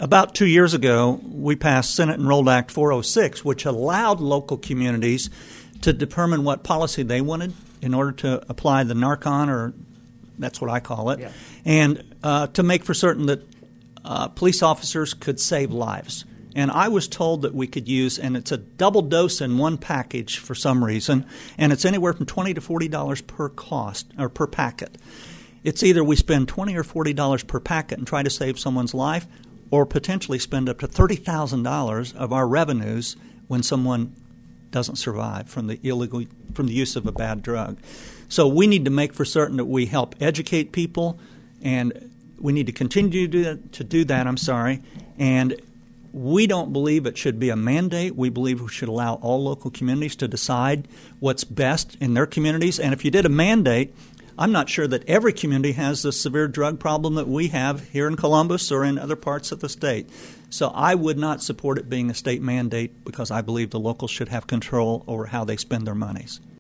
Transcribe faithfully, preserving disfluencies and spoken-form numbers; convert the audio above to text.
about two years ago, we passed Senate Enrolled Act four oh six, which allowed local communities to determine what policy they wanted in order to apply the Narcan, or that's what I call it, yeah. and uh, to make for certain that uh, police officers could save lives. And I was told that we could use, and it's a double dose in one package for some reason, and it's anywhere from twenty to forty dollars per cost or per packet. It's either we spend twenty or forty dollars per packet and try to save someone's life, or potentially spend up to thirty thousand dollars of our revenues when someone doesn't survive from the illegal from the use of a bad drug. So we need to make for certain that we help educate people, and we need to continue to do that. To do that I'm sorry, and we don't believe it should be a mandate. We believe we should allow all local communities to decide what's best in their communities. And if you did a mandate, I'm not sure that every community has the severe drug problem that we have here in Columbus or in other parts of the state. So I would not support it being a state mandate because I believe the locals should have control over how they spend their monies.